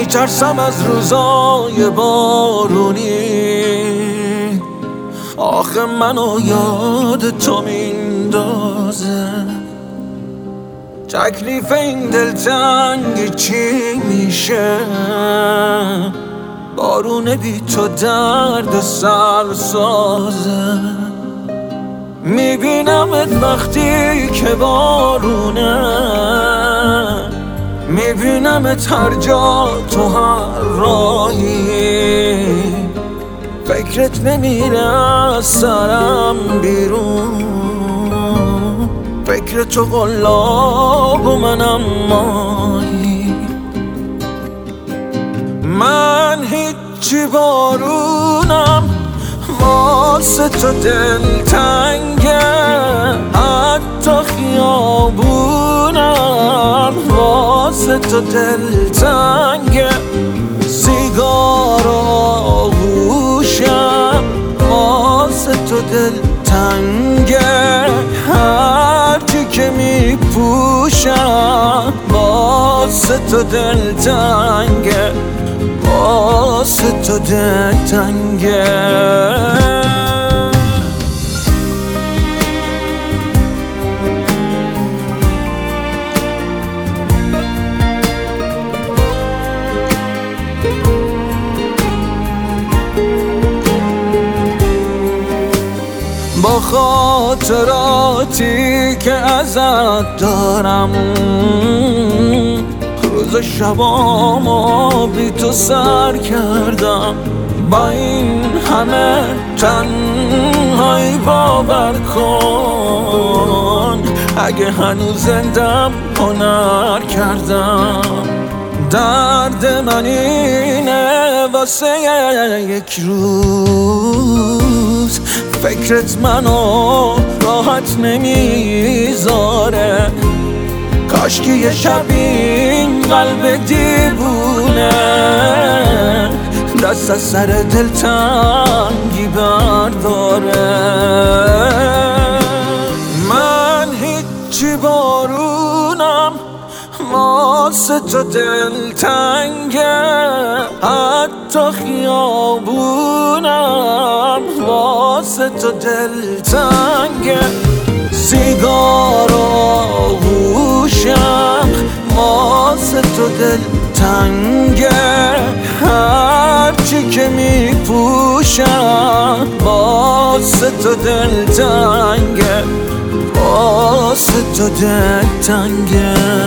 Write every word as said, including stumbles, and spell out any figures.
میترسم از روزای بارونی، آخه منو یاد تو میندازه. تکلیف این دلتنگ چی میشه؟ بارون بی تو درد سر سازه. میبینمت وقتی که بارونه، میبینمت هر جا تو هر راهی. فکرت نمیره از سرم بیرون، فکر تو قلاب و منم ماهی. من هیچی بارونم، واسه تو دلتنگه. حتی خیابونم واسه تو دلتنگه. سیگار و آغوشم واسه تو دلتنگه. هرچی که میپوشم واسه تو دلتنگه، واسه تو دلتنگه. با خاطراتی که ازت دارم، روز شبامو بی تو سر کردم. با این همه تنهایی باور کن، اگه هنوز زندم هنر کردم. درد من اینه واسه یک روز، فکرت منو راحت نمیذاره. کاش که یه شب این قلب دیوونه دست از سر دلتنگی برداره. من هیچی بارونم، واسه تو دلتنگه. حتی خیابونم واسه تو دلتنگه. سیگار و آغوشم واسه تو دلتنگه. هرچی که میپوشم واسه تو دلتنگه، واسه تو دلتنگه.